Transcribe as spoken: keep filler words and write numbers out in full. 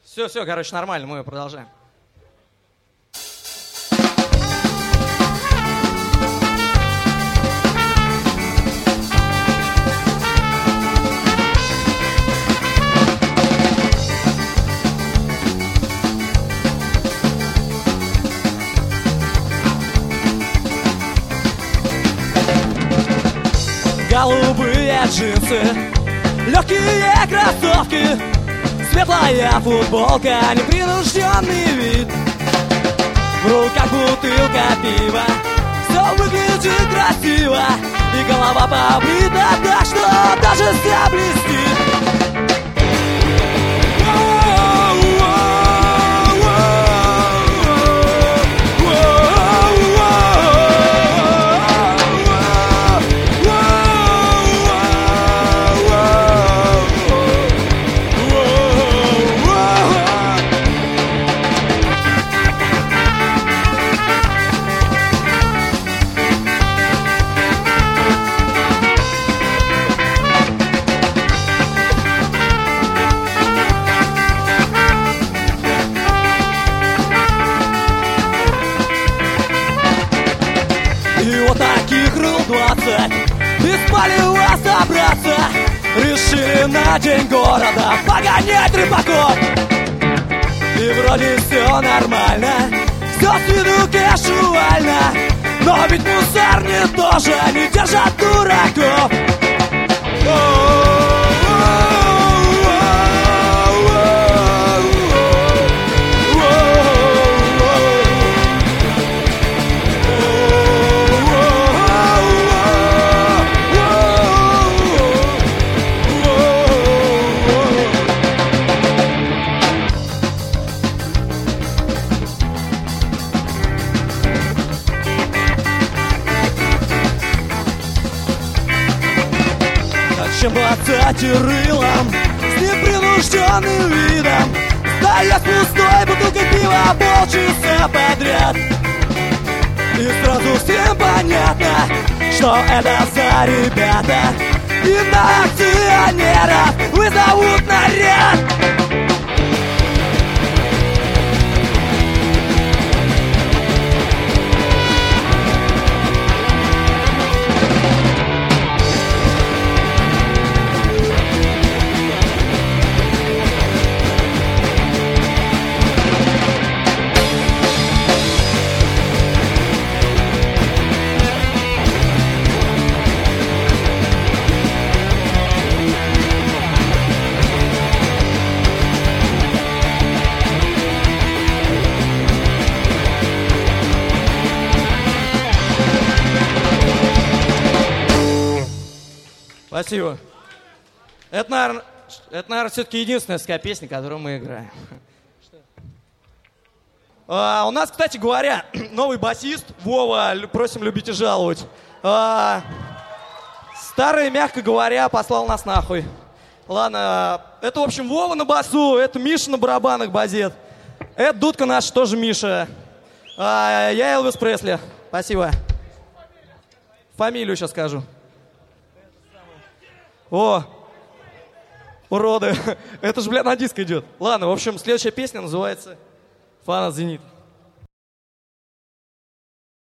Все, все, короче, нормально, мы продолжаем. Голубые джинсы, легкие кроссовки, светлая футболка, непринужденный вид. В руках бутылка пива, все выглядит красиво, и голова побрита так, что даже вся блестит. Без палева собраться, решили на день города погонять рыбаков. И вроде все нормально, все с виду кэшуально, но ведь мусорни тоже не держат дураков. Чем болтать и рылом, с непринужденным видом, стоя с пустой бутылкой пива полчаса подряд. И сразу всем понятно, что это за ребята, и на акционеров вызовут наряд. Спасибо. Это, наверное, это, наверное, все-таки единственная ска песня, которую мы играем. А, у нас, кстати говоря, новый басист Вова, просим любить и жаловать. А, старый, мягко говоря, послал нас нахуй. Ладно, это, в общем, Вова на басу, это Миша на барабанах базет. Это дудка наша, тоже Миша. А, я Элвис Пресли. Спасибо. Фамилию сейчас скажу. О, уроды. Это же, бля, на диск идет. Ладно, в общем, следующая песня называется «Фанат Зенит».